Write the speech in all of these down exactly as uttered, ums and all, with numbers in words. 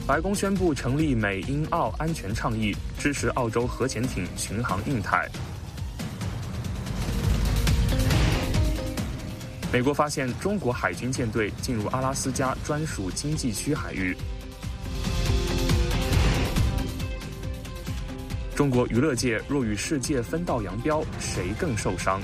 白宫宣布成立美英澳安全倡议，支持澳洲核潜艇巡航印太。美国发现中国海军舰队进入阿拉斯加专属经济区海域。中国娱乐界若与世界分道扬镳，谁更受伤？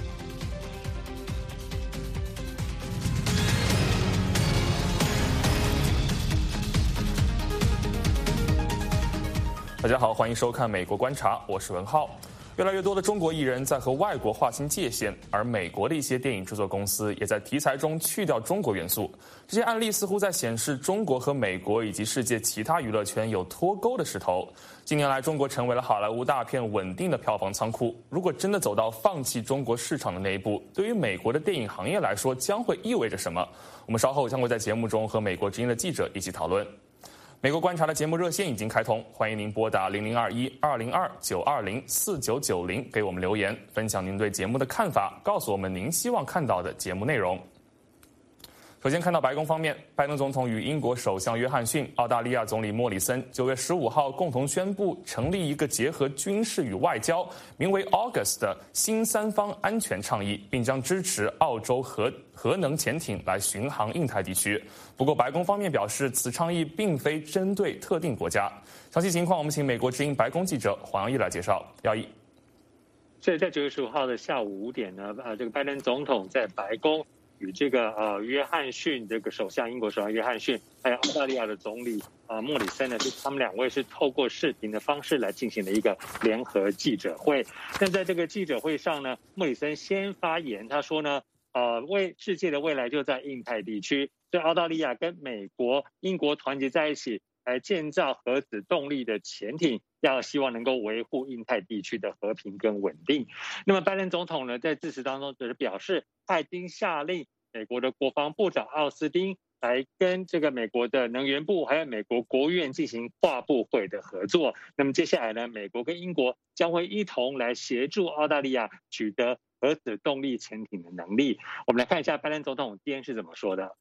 大家好，欢迎收看《美国观察》，我是文浩。越来越多的中国艺人在和外国划清界限，而美国的一些电影制作公司也在题材中去掉中国元素。这些案例似乎在显示中国和美国以及世界其他娱乐圈有脱钩的势头。近年来，中国成为了好莱坞大片稳定的票房仓库。如果真的走到放弃中国市场的那一步，对于美国的电影行业来说，将会意味着什么？我们稍后将会在节目中和美国之音的记者一起讨论。美国观察的节目热线已经开通，欢迎您拨打零零二一二零二九二零四九九零给我们留言，分享您对节目的看法，告诉我们您希望看到的节目内容。首先看到白宫方面，拜登总统与英国首相约翰逊、澳大利亚总理莫里森九月十五号共同宣布成立一个结合军事与外交，名为 August 的新三方安全倡议，并将支持澳洲核核能潜艇来巡航印太地区。不过，白宫方面表示，此倡议并非针对特定国家。详细情况，我们请美国之音白宫记者黄洋溢来介绍。耀一， 所以在九月十五号的下午五点呢，呃，这个拜登总统在白宫与这个呃约翰逊这个首相，英国首相约翰逊，还有澳大利亚的总理啊、呃、莫里森呢，是他们两位是透过视频的方式来进行的一个联合记者会。那在这个记者会上呢，莫里森先发言，他说呢，呃，为世界的未来就在印太地区，所以澳大利亚跟美国、英国团结在一起，来建造核子动力的潜艇，要希望能够维护印太地区的和平跟稳定。那么拜登总统呢，在致辞当中只是表示，他已经下令美国的国防部长奥斯汀来跟这个美国的能源部还有美国国务院进行跨部会的合作。那么接下来呢，美国跟英国将会一同来协助澳大利亚取得核子动力潜艇的能力。我们来看一下拜登总统今天是怎么说的。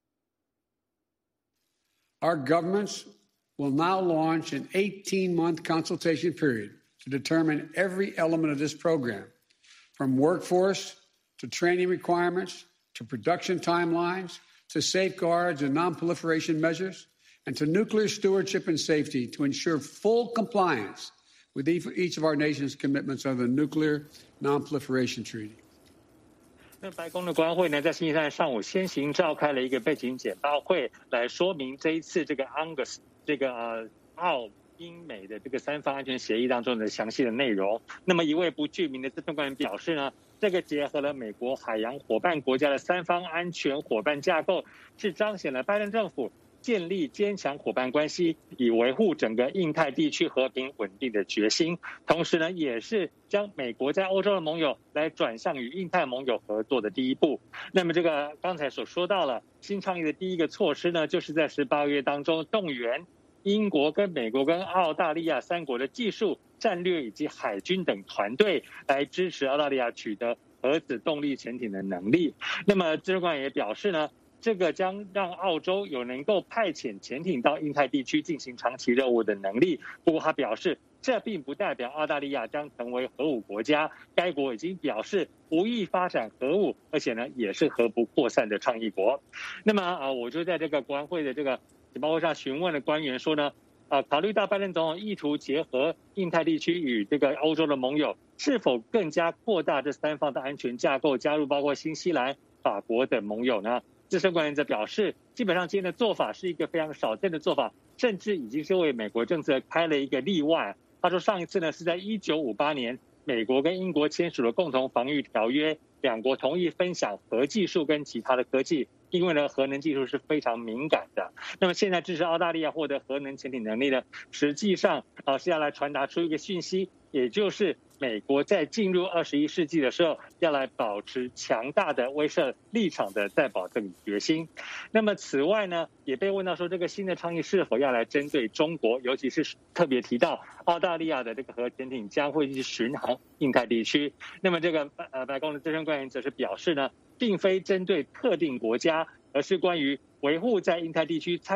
Our governments will now launch an eighteen-month consultation period to determine every element of this program, from workforce to training requirements to production timelines to safeguards and non-proliferation measures and to nuclear stewardship and safety to ensure full compliance with each of our nation's commitments under the Nuclear Non-Proliferation Treaty. 那白宫的国安会呢，在星期三上午先行召开了一个背景简报会，来说明这一次这个 Angus 这个呃澳英美的这个三方安全协议当中的详细的内容。那么一位不具名的资深官员表示呢，这个结合了美国海洋伙伴国家的三方安全伙伴架构，是彰显了拜登政府建立坚强伙伴关系，以维护整个印太地区和平稳定的决心。同时呢，也是将美国在欧洲的盟友来转向与印太盟友合作的第一步。那么这个刚才所说到了新倡议的第一个措施呢，就是在十八月当中动员英国跟美国跟澳大利亚三国的技术、战略以及海军等团队来支持澳大利亚取得核子动力潜艇的能力。那么资深官员也表示呢，这个将让澳洲有能够派遣潜艇到印太地区进行长期任务的能力。不过他表示，这并不代表澳大利亚将成为核武国家，该国已经表示无意发展核武，而且呢也是核不扩散的倡议国。那么啊，我就在这个国安会的这个简报会上询问的官员说呢，啊，考虑到拜登总统意图结合印太地区与这个欧洲的盟友，是否更加扩大这三方的安全架构，加入包括新西兰、法国等盟友呢？资深官员则表示，基本上今天的做法是一个非常少见的做法，甚至已经是为美国政策开了一个例外。他说，上一次呢是在一九五八年，美国跟英国签署了共同防御条约，两国同意分享核技术跟其他的科技，因为呢核能技术是非常敏感的。那么现在支持澳大利亚获得核能潜艇能力呢，实际上啊是要来传达出一个讯息，也就是美国在进入二十一世纪的时候，要来保持强大的威慑立场的再保证决心。那么此外呢，也被问到说，这个新的倡议是否要来针对中国，尤其是特别提到澳大利亚的这个核潜艇将会去巡航印太地区。那么这个呃白宫的资深官员则是表示呢，并非针对特定国家，而是关于维护在印太地区参与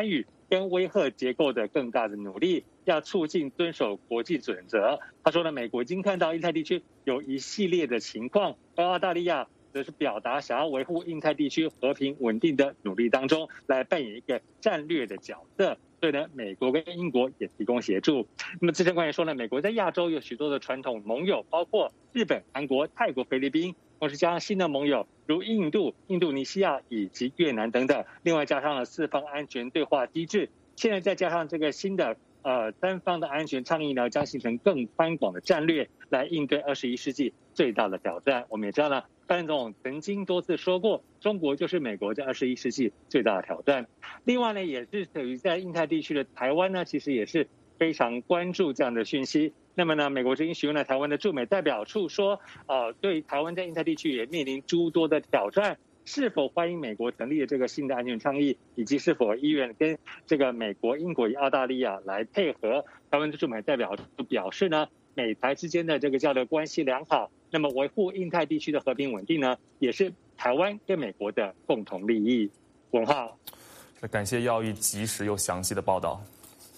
跟威吓结构的更大的努力，要促进遵守国际准则。他说呢，美国已经看到印太地区有一系列的情况，而澳大利亚则是表达想要维护印太地区和平稳定的努力当中，来扮演一个战略的角色。所以呢，美国跟英国也提供协助。那么资深官员说呢，美国在亚洲有许多的传统盟友，包括日本、韩国、泰国、菲律宾，同时加上新的盟友如印度、印度尼西亚以及越南等等。另外加上了四方安全对话机制，现在再加上这个新的呃单方的安全倡议呢，将形成更宽广的战略来应对二十一世纪最大的挑战。我们也知道呢，拜登总统曾经多次说过，中国就是美国在二十一世纪最大的挑战。另外呢，也是等于在印太地区的台湾呢，其实也是非常关注这样的讯息。那么呢，美国曾经询问了台湾的驻美代表处说，呃，对台湾在印太地区也面临诸多的挑战，是否欢迎美国成立的这个新的安全倡议，以及是否意愿跟这个美国、英国与澳大利亚来配合。台湾的驻美代表表示呢，美台之间的这个交流关系良好，那么维护印太地区的和平稳定呢，也是台湾跟美国的共同利益。文浩， 感谢耀毅及时又详细的报道。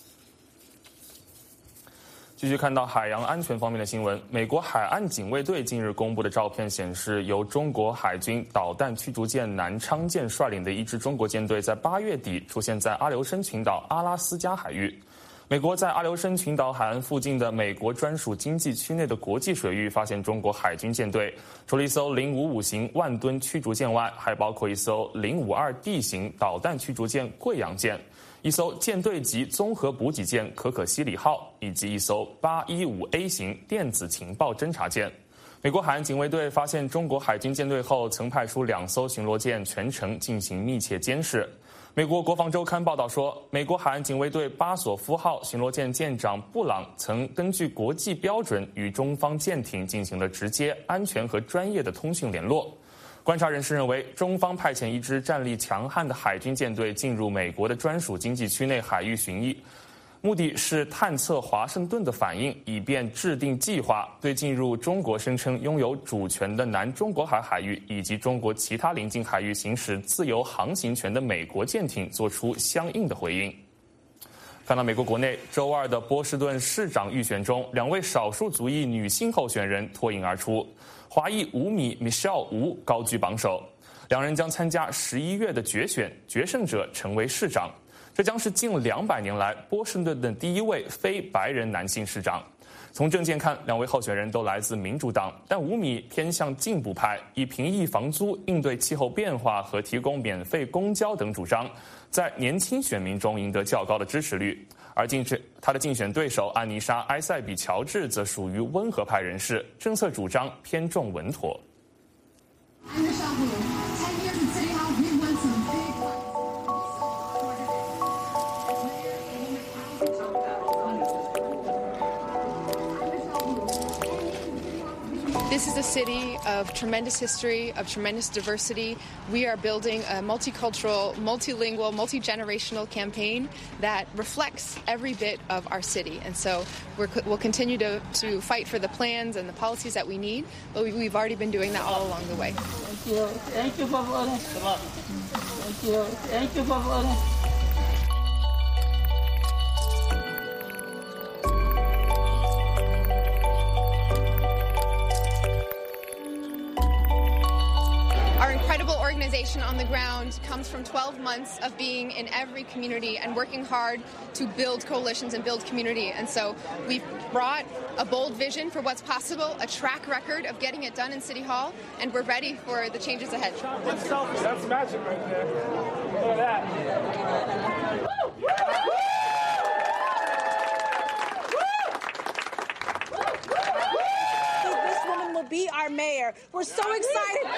继续看到海洋安全方面的新闻，美国海岸警卫队近日公布的照片显示，由中国海军导弹驱逐舰南昌舰率领的一支中国舰队在八月底出现在阿留申群岛阿拉斯加海域。美国在阿留申群岛海岸附近的美国专属经济区内的国际水域发现中国海军舰队，除了一艘零五五型万吨驱逐舰外，还包括一艘零五二 D 型导弹驱逐舰贵阳舰，一艘舰队级综合补给舰可可西里号，以及一艘八一五 A 型电子情报侦察舰。美国海岸警卫队发现中国海军舰队后，曾派出两艘巡逻舰全程进行密切监视。美国国防周刊报道说，美国海岸警卫队巴索夫号巡逻舰舰长布朗曾根据国际标准与中方舰艇进行了直接、安全和专业的通讯联络。观察人士认为，中方派遣一支战力强悍的海军舰队进入美国的专属经济区内海域巡弋，目的是探测华盛顿的反应，以便制定计划，对进入中国声称拥有主权的南中国海海域以及中国其他邻近海域行使自由航行权的美国舰艇做出相应的回应。看到美国国内周二的波士顿市长预选中，两位少数族裔女性候选人脱颖而出，华裔五米 Michelle 吴高居榜首，两人将参加十一月的决选，决胜者成为市长。这将是近两百年来波士顿的第一位非白人男性市长。从政见看，两位候选人都来自民主党，但吴米偏向进步派，以平抑房租、应对气候变化和提供免费公交等主张，在年轻选民中赢得较高的支持率。而竞选他的竞选对手安妮莎·埃塞比乔治则属于温和派人士，政策主张偏重稳妥。 This is a city of tremendous history, of tremendous diversity. We are building a multicultural, multilingual, multi-generational campaign that reflects every bit of our city. And so we're, we'll continue to, to fight for the plans and the policies that we need, but we've already been doing that all along the way. Thank you. Thank you for voting. Thank you. Thank you for voting. Organization on the ground comes from twelve months of being in every community and working hard to build coalitions and build community. And so we've brought a bold vision for what's possible, a track record of getting it done in City Hall, and we're ready for the changes ahead. That's selfish. That's magic right there. Look at that. This woman will be our mayor. We're so excited.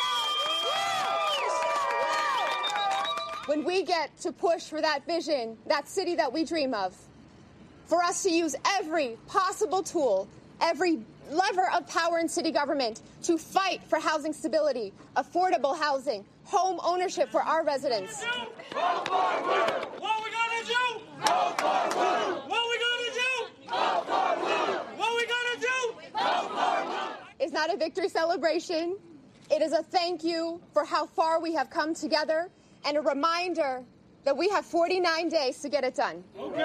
When we get to push for that vision, that city that we dream of, for us to use every possible tool, every lever of power in city government to fight for housing stability, affordable housing, home ownership for our residents. Vote for Woo! What we gonna do? Vote for Woo! What we gonna do? Vote for Woo! What we gonna do? Vote for Woo! It's not a victory celebration. It is a thank you for how far we have come together, and a reminder that we have forty-nine days to get it done.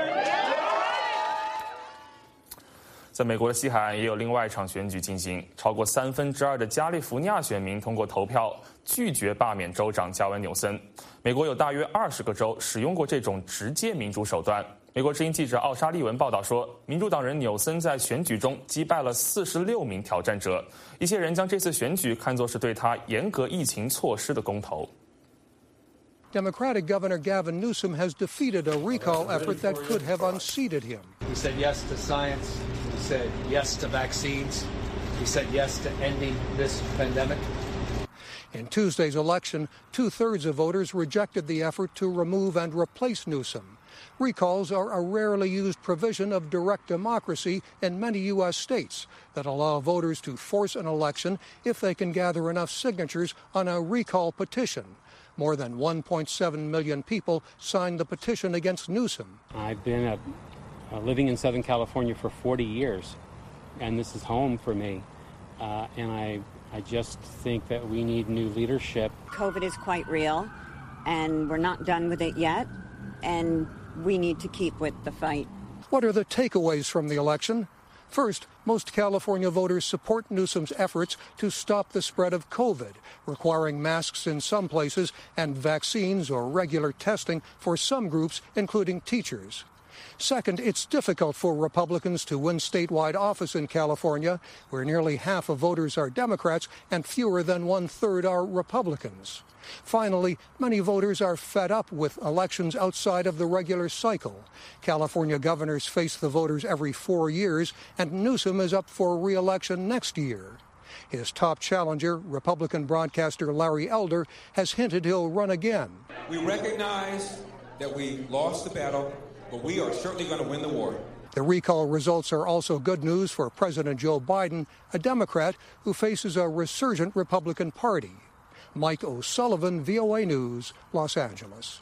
在美国的西海岸也有另外一场选举进行，超过三分之二的加利福尼亚选民通过投票拒绝罢免州长加文纽森。美国有大约二十个州使用过这种直接民主手段。美国之音记者奥沙利文报道说，民主党人纽森在选举中击败了四十六名挑战者，一些人将这次选举看作是对他严格疫情措施的公投。 Democratic Governor Gavin Newsom has defeated a recall effort that could have unseated him. He said yes to science. He said yes to vaccines. He said yes to ending this pandemic. In Tuesday's election, two-thirds of voters rejected the effort to remove and replace Newsom. Recalls are a rarely used provision of direct democracy in many U S states that allow voters to force an election if they can gather enough signatures on a recall petition. More than one point seven million people signed the petition against Newsom. I've been a, uh, living in Southern California for forty years, and this is home for me. Uh, and I, I just think that we need new leadership. COVID is quite real, and we're not done with it yet, and we need to keep with the fight. What are the takeaways from the election? First, most California voters support Newsom's efforts to stop the spread of COVID, requiring masks in some places and vaccines or regular testing for some groups, including teachers. Second, it's difficult for Republicans to win statewide office in California, where nearly half of voters are Democrats and fewer than one-third are Republicans. Finally, many voters are fed up with elections outside of the regular cycle. California governors face the voters every four years, and Newsom is up for re-election next year. His top challenger, Republican broadcaster Larry Elder, has hinted he'll run again. We recognize that we lost the battle, but we are certainly going to win the war. The recall results are also good news for President Joe Biden, a Democrat who faces a resurgent Republican Party. Mike O'Sullivan, V O A News, Los Angeles.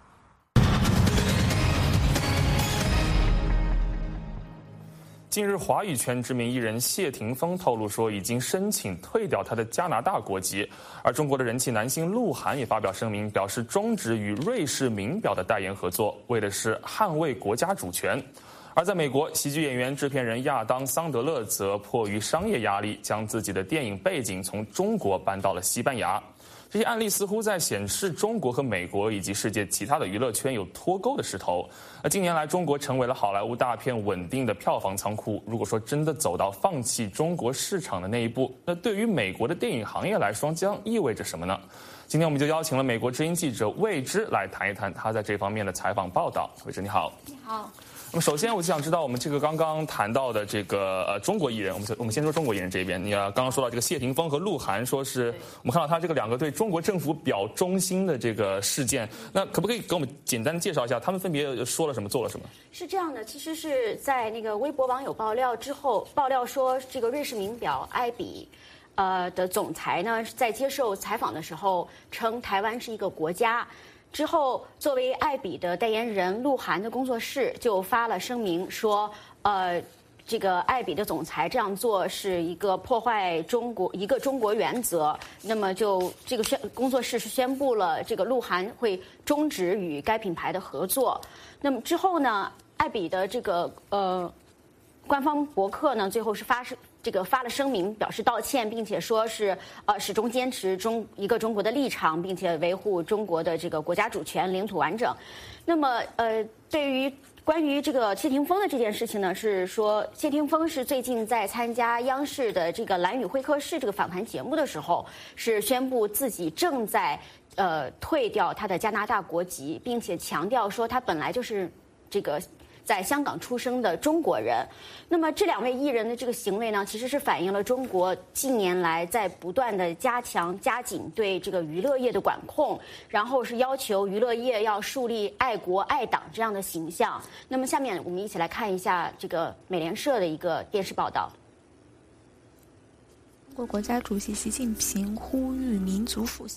近日，华语圈知名艺人谢霆锋透露说，已经申请退掉他的加拿大国籍。而中国的人气男星鹿晗也发表声明，表示终止与瑞士名表的代言合作，为的是捍卫国家主权。而在美国，喜剧演员、制片人亚当·桑德勒则迫于商业压力，将自己的电影背景从中国搬到了西班牙。这些案例似乎在显示中国和美国以及世界其他的娱乐圈有脱钩的势头。而近年来，中国成为了好莱坞大片稳定的票房仓库。如果说真的走到放弃中国市场的那一步，那对于美国的电影行业来说将意味着什么呢？今天我们就邀请了美国之音记者魏之来谈一谈他在这方面的采访报道。魏之，你好。 你好。 那么首先，我就想知道我们这个刚刚谈到的这个呃中国艺人，我们我们先说中国艺人这边。你啊刚刚说到这个谢霆锋和鹿晗，说是我们看到他这个两个对中国政府表忠心的这个事件，那可不可以给我们简单介绍一下，他们分别说了什么，做了什么？ 是这样的，其实是在那个微博网友爆料之后，爆料说这个瑞士名表艾比。呃的总裁呢，在接受采访的时候称台湾是一个国家，之后作为艾比的代言人鹿晗的工作室就发了声明说，呃，这个艾比的总裁这样做是一个破坏中国一个中国原则，那么就这个宣工作室是宣布了这个鹿晗会终止与该品牌的合作。那么之后呢，艾比的这个呃官方博客呢，最后是发是。这个发了声明表示道歉，并且说是呃始终坚持中一个中国的立场，并且维护中国的这个国家主权、领土完整。那么呃，对于关于这个谢霆锋的这件事情呢，是说谢霆锋是最近在参加央视的这个《蓝宇会客室》这个访谈节目的时候，是宣布自己正在呃退掉他的加拿大国籍，并且强调说他本来就是这个。在香港出生的中国人，那么这两位艺人的这个行为呢，其实是反映了中国近年来在不断的加强加紧对这个娱乐业的管控，然后是要求娱乐业要树立爱国爱党这样的形象。那么下面我们一起来看一下这个美联社的一个电视报道。 中国国家主席习近平呼吁民族复兴。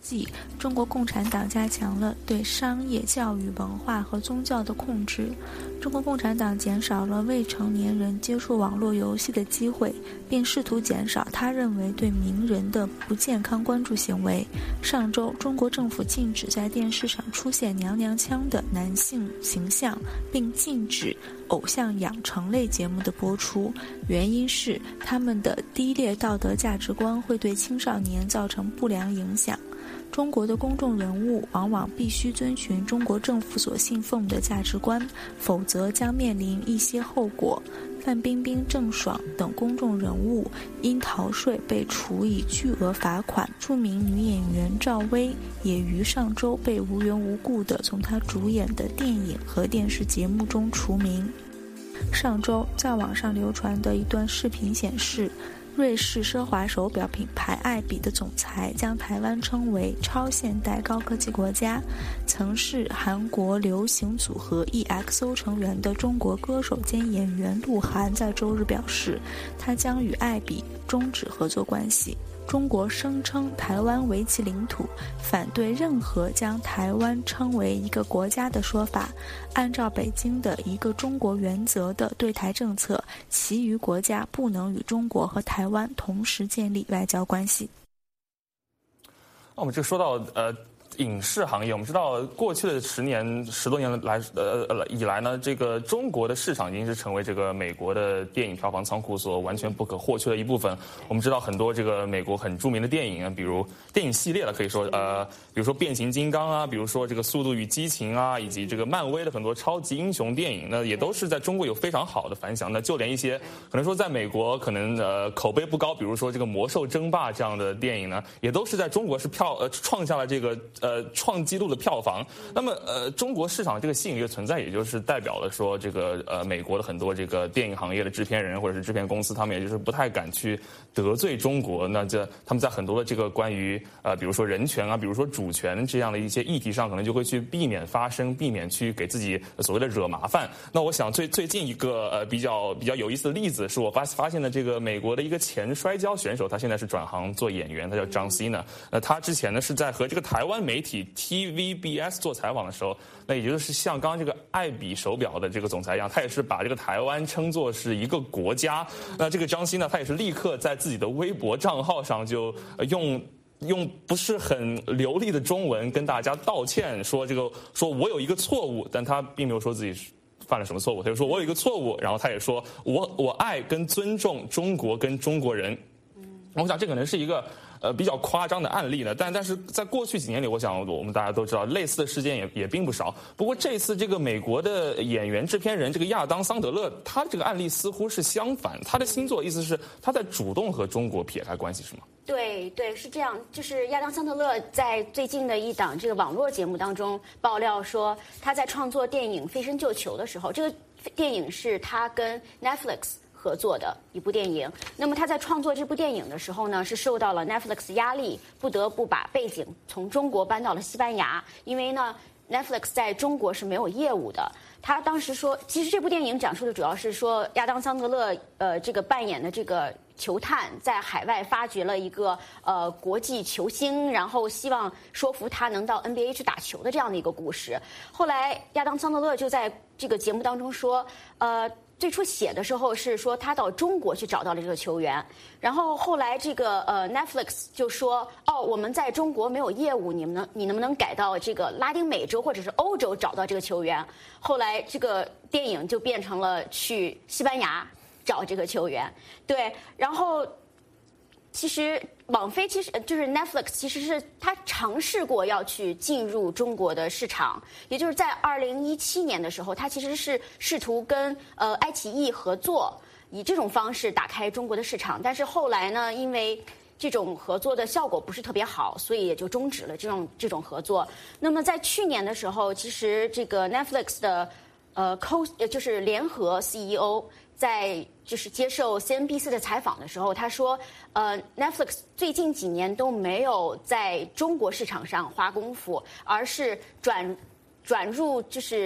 纪，中国共产党加强了对商业、教育、文化和宗教的控制。中国共产党减少了未成年人接触网络游戏的机会，并试图减少他认为对名人的不健康关注行为。上周，中国政府禁止在电视上出现娘娘腔的男性形象，并禁止偶像养成类节目的播出，原因是他们的低劣道德价值观会对青少年造成不良影响。中国的公众人物往往必须遵循中国政府所信奉的价值观，否则将面临一些后果。范冰冰、郑爽等公众人物因逃税被处以巨额罚款。著名女演员赵薇也于上周被无缘无故地从她主演的电影和电视节目中除名。上周在网上流传的一段视频显示，瑞士奢华手表品牌爱彼的总裁将台湾称为超现代高科技国家。曾是韩国流行组合 E X O 成员的中国歌手兼演员鹿晗在周日表示，他将与爱彼终止合作关系。中国声称台湾为其领土，反对任何将台湾称为一个国家的说法。按照北京的一个中国原则的对台政策，其余国家不能与中国和台湾同时建立外交关系。 那我们就说到呃。影视行业，我们知道过去的十年、十多年来，呃呃以来呢，这个中国的市场已经是成为这个美国的电影票房仓库所完全不可或缺的一部分。我们知道很多这个美国很著名的电影啊，比如电影系列了，可以说呃，比如说变形金刚啊，比如说这个速度与激情啊，以及这个漫威的很多超级英雄电影，那也都是在中国有非常好的反响。那就连一些可能说在美国可能呃口碑不高，比如说这个魔兽争霸这样的电影呢，也都是在中国是票呃创下了这个。呃，创纪录的票房。那么，呃，中国市场这个吸引力的存在，也就是代表了说，这个呃，美国的很多这个电影行业的制片人或者是制片公司，他们也就是不太敢去得罪中国。那这他们在很多的这个关于呃，比如说人权啊，比如说主权这样的一些议题上，可能就会去避免发声，避免去给自己所谓的惹麻烦。那我想最最近一个呃比较比较有意思的例子，是我发发现的这个美国的一个前摔跤选手，他现在是转行做演员，他叫张希呢。那他之前呢是在和这个台湾媒体 T V B S 做采访的时候，那也就是像刚刚这个爱彼手表的这个总裁一样，他也是把这个台湾称作是一个国家。那这个张希呢，他也是立刻在自己的微博账号上就用用不是很流利的中文跟大家道歉，说这个说我有一个错误，但他并没有说自己犯了什么错误，他就说我有一个错误，然后他也说我我爱跟尊重中国跟中国人。我想这可能是一个呃比较夸张的案例呢，但但是在过去几年里，我想我们大家都知道类似的事件也也并不少。不过这次这个美国的演员制片人这个亚当桑德勒，他这个案例似乎是相反，他的星座意思是他在主动和中国撇开关系，是吗？ 对对，是这样。就是亚当桑德勒在最近的一档这个网络节目当中爆料说，他在创作电影《飞身救球》的时候，这个电影是他跟 Netflix合作的一部电影。那么他在创作这部电影的时候呢，是受到了 Netflix 压力，不得不把背景从中国搬到了西班牙，因为呢 Netflix 在中国是没有业务的。他当时说，其实这部电影讲述的主要是说亚当桑德勒呃这个扮演的这个球探在海外发掘了一个呃国际球星，然后希望说服他能到 N B A 去打球的这样的一个故事。后来亚当桑德勒就在这个节目当中说，呃最初写的时候是说他到中国去找到了这个球员，然后后来这个呃 Netflix 就说，哦，我们在中国没有业务，你们能你能不能改到这个拉丁美洲或者是欧洲找到这个球员？后来这个电影就变成了去西班牙找这个球员。对，然后其实网飞其实就是 Netflix 其实是他尝试过要去进入中国的市场，也就是在二零一七年的时候，他其实是试图跟呃爱奇艺合作，以这种方式打开中国的市场。但是后来呢，因为这种合作的效果不是特别好，所以也就终止了这种这种合作。那么在去年的时候，其实这个 Netflix 的呃 co 就是联合 C E O。在就是接受 C N B C 的采访的时候，他说，呃 ，Netflix 最近几年都没有在中国市场上花功夫，而是转转入就是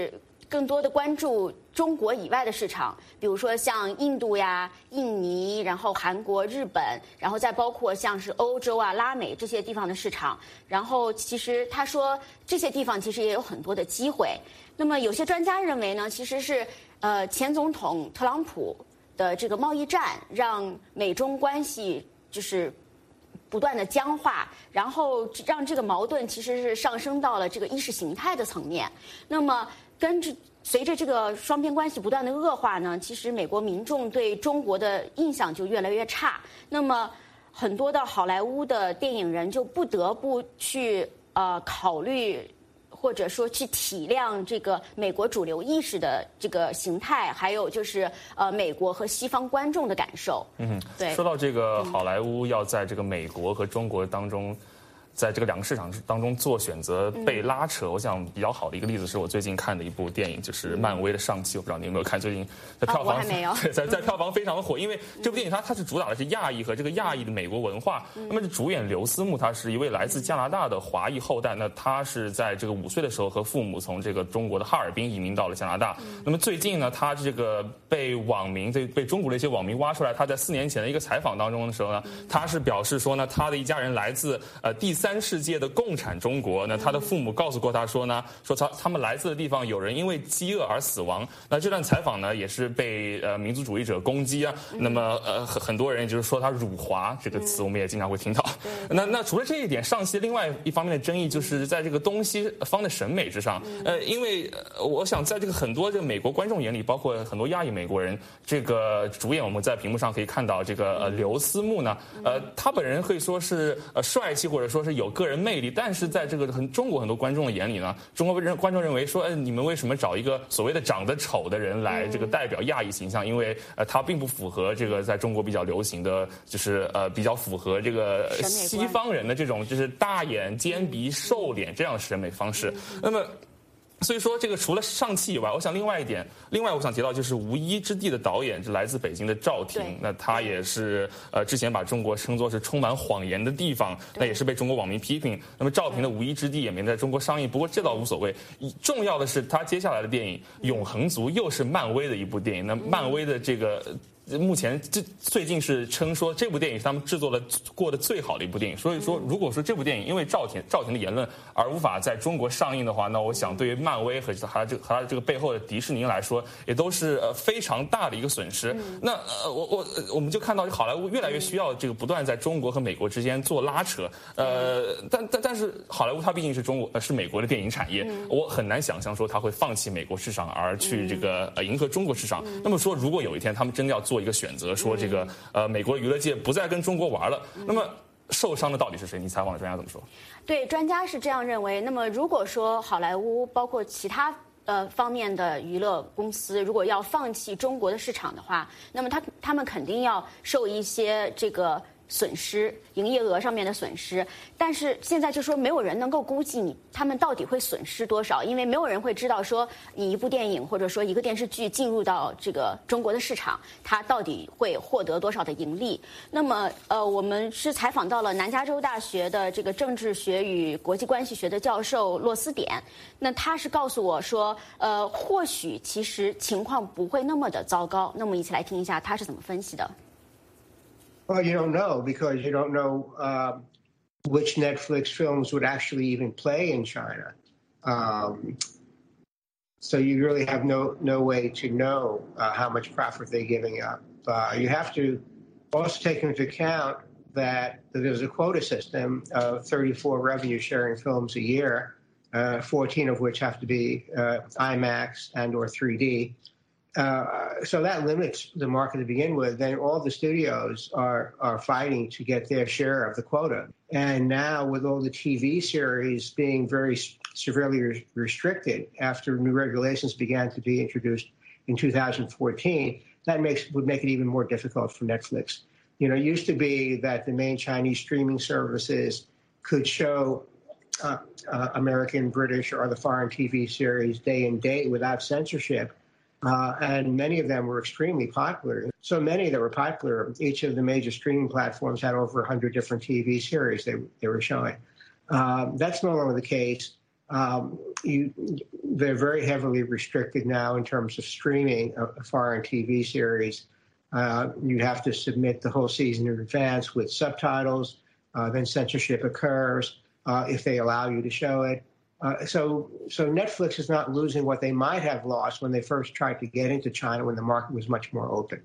更多的关注中国以外的市场，比如说像印度呀、印尼，然后韩国、日本，然后再包括像是欧洲啊、拉美这些地方的市场。然后其实他说这些地方其实也有很多的机会。那么有些专家认为呢，其实是呃前总统特朗普的这个贸易战让美中关系就是不断的僵化，然后让这个矛盾其实是上升到了这个意识形态的层面。那么跟着随着这个双边关系不断的恶化呢，其实美国民众对中国的印象就越来越差。那么很多的好莱坞的电影人就不得不去呃考虑，或者说去体谅这个美国主流意识的这个形态，还有就是呃美国和西方观众的感受。 嗯， 对。 说到这个好莱坞要在这个美国和中国当中，在这个两个市场当中做选择被拉扯，我想比较好的一个例子是我最近看的一部电影，就是漫威的上汽。我不知道你有没有看，最近在票房、 哦、我还没有对，在在票房非常的火，因为这部电影它它是主打的是亚裔和这个亚裔的美国文化。那么这主演刘思慕，他是一位来自加拿大的华裔后代，那他是在这个五岁的时候和父母从这个中国的哈尔滨移民到了加拿大。那么最近呢，他这个被网民被被中国的一些网民挖出来，他在四年前的一个采访当中的时候呢，他是表示说呢，他的一家人来自呃第三世界的共共产中国，那他的父母告诉过他说呢，说他他们来自的地方有人因为饥饿而死亡。那这段采访呢，也是被呃民族主义者攻击啊。那么呃很很多人就是说他辱华这个词，我们也经常会听到。那那除了这一点，上戏另外一方面的争议就是在这个东西方的审美之上。呃，因为我想在这个很多这个美国观众眼里，包括很多亚裔美国人，这个主演我们在屏幕上可以看到这个呃刘思慕呢，呃他本人可以说是呃帅气或者说是有个人魅力。但是在这个很中国很多观众的眼里呢，中国人观众认为说，哎，你们为什么找一个所谓的长得丑的人来这个代表亚裔形象？因为呃，他并不符合这个在中国比较流行的，就是呃比较符合这个西方人的这种就是大眼尖鼻瘦脸这样的审美方式。那么。所以说，这个除了上汽以外，我想另外一点，另外我想提到就是《无依之地》的导演是来自北京的赵婷，那他也是呃之前把中国称作是充满谎言的地方，那也是被中国网民批评。那么赵婷的《无依之地》也没在中国上映，不过这倒无所谓。重要的是他接下来的电影《永恒族》又是漫威的一部电影，那漫威的这个。目前这最近是称说这部电影是他们制作的过得最好的一部电影，所以说如果说这部电影因为赵婷赵婷的言论而无法在中国上映的话，那我想对于漫威和他这个和他这个背后的迪士尼来说，也都是呃非常大的一个损失。那呃我我我们就看到好莱坞越来越需要这个不断在中国和美国之间做拉扯，呃但但但是好莱坞它毕竟是中国呃是美国的电影产业，我很难想象说他会放弃美国市场而去这个呃迎合中国市场。那么说如果有一天他们真的要做一个选择，说这个呃，美国娱乐界不再跟中国玩了，那么受伤的到底是谁？你采访的专家怎么说？ 对，专家是这样认为。那么如果说好莱坞包括其他呃方面的娱乐公司，如果要放弃中国的市场的话，那么他他们肯定要受一些这个损失，营业额上面的损失。但是现在就说没有人能够估计你他们到底会损失多少，因为没有人会知道说你一部电影或者说一个电视剧进入到这个中国的市场，它到底会获得多少的盈利。那么呃，我们是采访到了南加州大学的这个政治学与国际关系学的教授洛斯点，那他是告诉我说，呃，或许其实情况不会那么的糟糕。那么一起来听一下他是怎么分析的。 Well, you don't know because you don't know uh, which Netflix films would actually even play in China. Um, so you really have no no way to know uh, how much profit they're giving up. Uh, you have to also take into account that there's a quota system of thirty-four revenue-sharing films a year, uh, fourteen of which have to be uh, IMAX and or three D. Uh, so that limits the market to begin with. Then all the studios are are fighting to get their share of the quota. And now with all the T V series being very severely re- restricted after new regulations began to be introduced in two thousand fourteen, that makes would make it even more difficult for Netflix. You know, it used to be that the main Chinese streaming services could show uh, uh, American, British, or other foreign T V series day and date without censorship. Uh, and many of them were extremely popular. So many that were popular, each of the major streaming platforms had over one hundred different T V series they, they were showing. Um, that's no longer the case. um, you, they're very heavily restricted now in terms of streaming a, a foreign T V series. Uh, you have to submit the whole season in advance with subtitles. Uh, then censorship occurs uh, if they allow you to show it. Uh, so, so Netflix is not losing what they might have lost when they first tried to get into China when the market was much more open.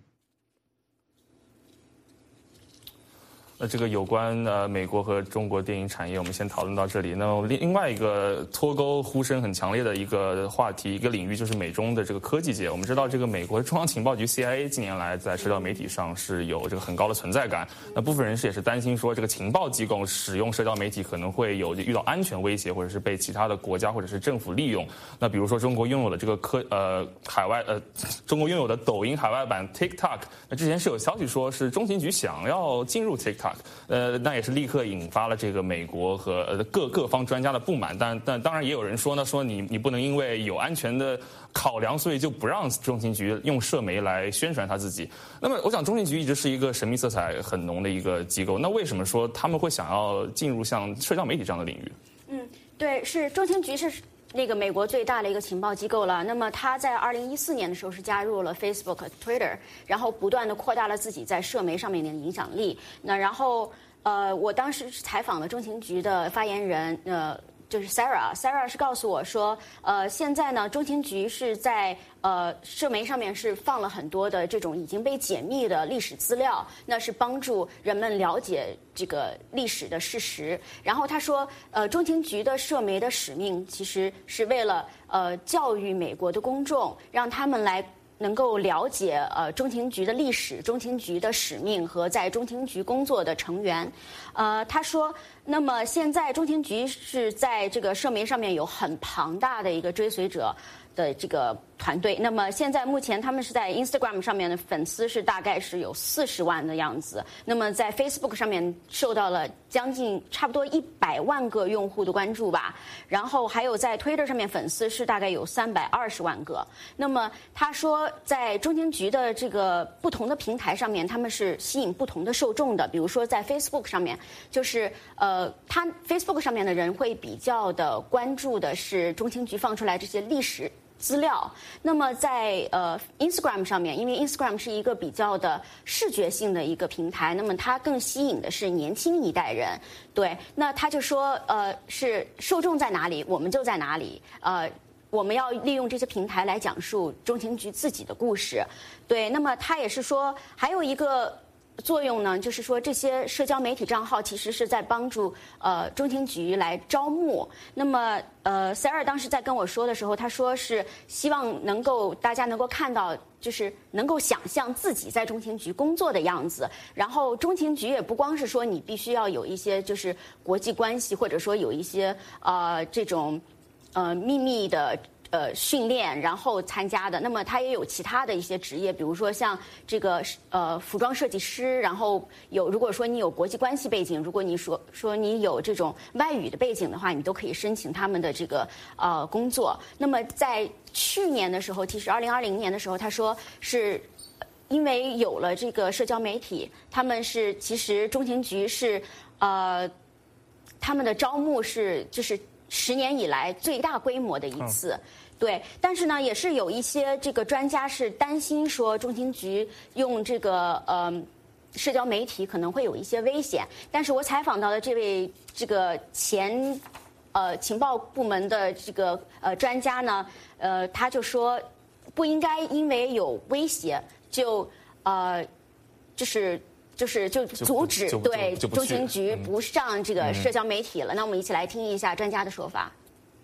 那这个有关呃美国和中国电影产业，我们先讨论到这里。那另另外一个脱钩呼声很强烈的一个话题、一个领域，就是美中的这个科技界。我们知道，这个美国中央情报局 C I A 近年来在社交媒体上是有这个很高的存在感。那部分人士也是担心说，这个情报机构使用社交媒体可能会有遇到安全威胁，或者是被其他的国家或者是政府利用。那比如说，中国拥有的这个科呃海外呃中国拥有的抖音海外版 TikTok， 那之前是有消息说是中情局想要进入 TikTok。呃，那也是立刻引发了这个美国和呃各各方专家的不满，但但当然也有人说呢，说你你不能因为有安全的考量，所以就不让中情局用社媒来宣传他自己。那么，我想中情局一直是一个神秘色彩很浓的一个机构，那为什么说他们会想要进入像社交媒体这样的领域？ 嗯，对，是中情局是那个美国最大的一个情报机构了。那么他在二零一四年的时候是加入了 Facebook、Twitter， 然后不断的扩大了自己在社媒上面的影响力。那然后呃，我当时是采访了中情局的发言人，呃。就是 Sarah，Sarah 是告诉我说，呃，现在呢，中情局是在呃社媒上面是放了很多的这种已经被解密的历史资料，那是帮助人们了解这个历史的事实。然后他说，呃，中情局的社媒的使命其实是为了呃教育美国的公众，让他们来能够了解呃中情局的历史、中情局的使命和在中情局工作的成员。呃，他说，那么现在中情局是在这个社媒上面有很庞大的一个追随者的这个团队。那么现在目前他们是在 Instagram 上面的粉丝是大概是有四十万的样子，那么在 Facebook 上面受到了将近差不多一百万个用户的关注吧，然后还有在 Twitter 上面粉丝是大概有三百二十万个。那么他说在中情局的这个不同的平台上面，他们是吸引不同的受众的，比如说在 Facebook 上面，就是呃他 Facebook 上面的人会比较的关注的是中情局放出来这些历史资料。那么在呃 Instagram 上面，因为 Instagram 是一个比较的视觉性的一个平台，那么它更吸引的是年轻一代人。对，那他就说呃是受众在哪里，我们就在哪里。呃，我们要利用这些平台来讲述中情局自己的故事。对，那么他也是说还有一个作用呢，就是说这些社交媒体账号其实是在帮助呃中情局来招募。那么呃 Sarah 当时在跟我说的时候，他说是希望能够大家能够看到，就是能够想象自己在中情局工作的样子。然后中情局也不光是说你必须要有一些就是国际关系，或者说有一些呃这种呃秘密的呃训练然后参加的，那么他也有其他的一些职业，比如说像这个呃服装设计师，然后有如果说你有国际关系背景，如果你说说你有这种外语的背景的话，你都可以申请他们的这个呃工作。那么在去年的时候，其实二零二零年的时候，他说是因为有了这个社交媒体，他们是其实中情局是呃他们的招募是就是十年以来最大规模的一次。嗯对，但是呢，也是有一些这个专家是担心说，中情局用这个呃社交媒体可能会有一些危险。但是我采访到的这位这个前呃情报部门的这个呃专家呢，呃他就说不应该因为有威胁就呃就是就是就阻止对中情局不上这个社交媒体了。那我们一起来听一下专家的说法。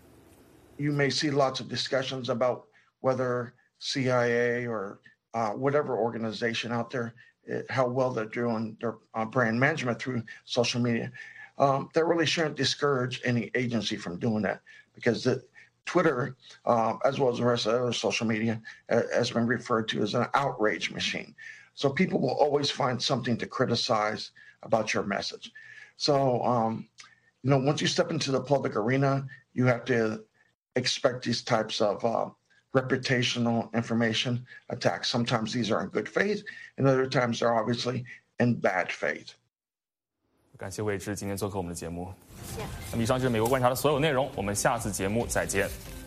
You may see lots of discussions about whether C I A or uh, whatever organization out there, it, how well they're doing their uh, brand management through social media. Um, that really shouldn't discourage any agency from doing that, because the, Twitter, uh, as well as the rest of other social media, uh, has been referred to as an outrage machine. So people will always find something to criticize about your message. So, um, you know, once you step into the public arena, you have to expect these types of uh, reputational information attacks. Sometimes these are in good faith, and other times they're obviously in bad faith. 感谢魏之今天做客我们的节目。 谢谢。 那么以上就是美国观察的所有内容，我们下次节目再见。